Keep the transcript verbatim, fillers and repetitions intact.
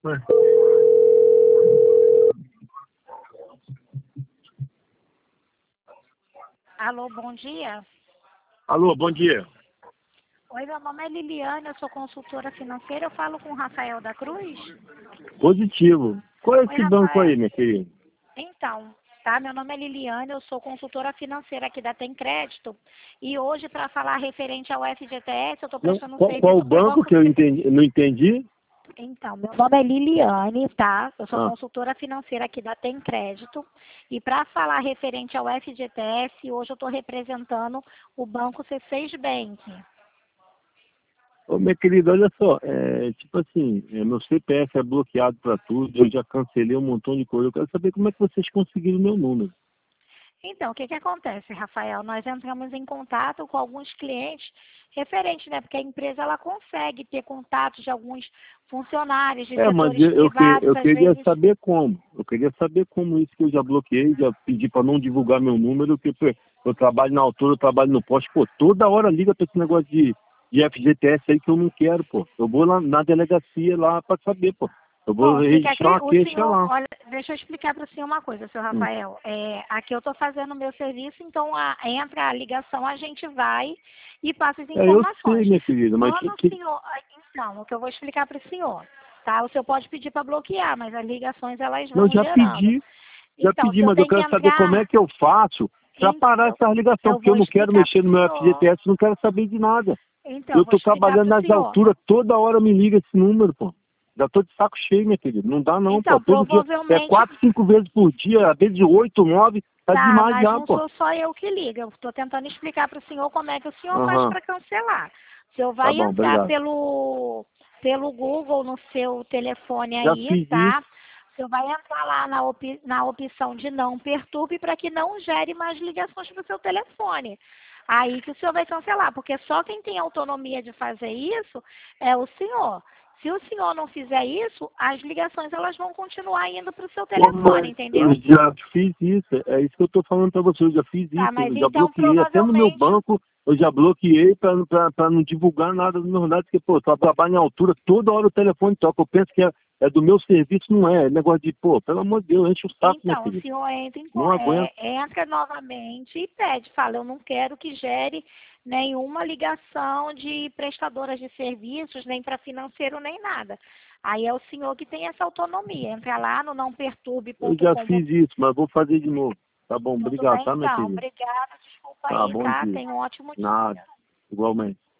Ué. Alô, bom dia. Alô, bom dia. Oi, meu nome é Liliane, eu sou consultora financeira, eu falo com o Rafael da Cruz. Positivo. Qual é Oi, esse banco Rafael. aí, minha querida? Então, tá, meu nome é Liliane, eu sou consultora financeira aqui da Tem Crédito. E hoje, para falar referente ao F G T S, eu estou Não, prestando um qual, qual o serviço para o banco Banco que eu C. entendi, não entendi? Então, meu nome é Liliane, tá? Eu sou Ah, consultora financeira aqui da Tem Crédito. E para falar referente ao F G T S, hoje eu estou representando o Banco C seis Bank. ô, minha querida, olha só, é, tipo assim, é, meu C P F é bloqueado para tudo, eu já cancelei um montão de coisa. Eu quero saber como é que vocês conseguiram meu número. Então, o que que acontece, Rafael? Nós entramos em contato com alguns clientes referentes, né? Porque a empresa ela consegue ter contatos de alguns funcionários de É, mas setores eu, eu, que- privados, eu às queria vezes. saber como. Eu queria saber como isso que eu já bloqueei, já pedi para não divulgar meu número, que pô, eu trabalho na altura, eu trabalho no poste, pô, toda hora liga para esse negócio de, de F G T S aí que eu não quero, pô. Eu vou lá na delegacia lá para saber, pô. Eu vou Bom, o que que registrar aqui, uma o queixa senhor, lá. olha, deixa eu explicar para o senhor uma coisa, seu Hum. Rafael. É, aqui eu estou fazendo o meu serviço, então a- entra a ligação, a gente vai e passa as É, eu sei, informações. minha querida, mas Quando que, o que, senhor, ah, então, o que eu vou explicar para o senhor, tá? O senhor pode pedir para bloquear, mas as ligações elas eu vão já gerando. pedi, já Então, o pedi, senhor mas eu tem que quero saber como é entrar. que eu faço para parar Então, essa ligação, eu porque eu vou não quero explicar para mexer o no meu senhor. F G T S, não quero saber de nada. Então, Eu eu vou tô explicar trabalhando para o nas senhor. alturas, toda hora me liga esse número, pô. Já tô de saco cheio, minha querida. Não dá não, pô. Então, Todo dia, é provavelmente, quatro, cinco vezes por dia, às vezes oito, nove, tá tá, demais mas já, não pô. sou só eu que ligo. Eu estou tentando explicar para o senhor como é que o senhor faz Aham, para cancelar. O senhor tá vai bom, entrar obrigado. pelo, pelo Google no seu telefone Já aí, fiz tá? isso. O senhor vai entrar lá na, op, na opção de não perturbe para que não gere mais ligações para o seu telefone. Aí que o senhor vai cancelar, porque só quem tem autonomia de fazer isso é o senhor. Se o senhor não fizer isso, as ligações elas vão continuar indo para o seu Pô, telefone, mas eu entendeu? já fiz isso, é isso que eu tô falando pra você, eu já fiz Tá, isso, mas eu já então bloqueei, até no meu provavelmente. banco, eu já bloqueei pra, pra, pra não divulgar nada dos meus dados, porque, pô, eu trabalho em altura, toda hora o telefone toca, eu penso que é, é do meu serviço, não é, é negócio de, pô, pelo amor de Deus, enche o saco, minha Então, o filha, senhor entra, em não co- aguento. é, entra novamente e pede, fala, eu não quero que gere nenhuma ligação de prestadoras de serviços, nem para financeiro, nem nada. Aí é o senhor que tem essa autonomia. Entra lá no não perturbe Eu ponto já com. fiz isso, mas vou fazer de novo. Tá bom, Tudo obrigado, bem, tá, minha então? querida? Obrigada, desculpa Tá, aí, bom tá? dia. Tenha um ótimo Nada, dia. igualmente.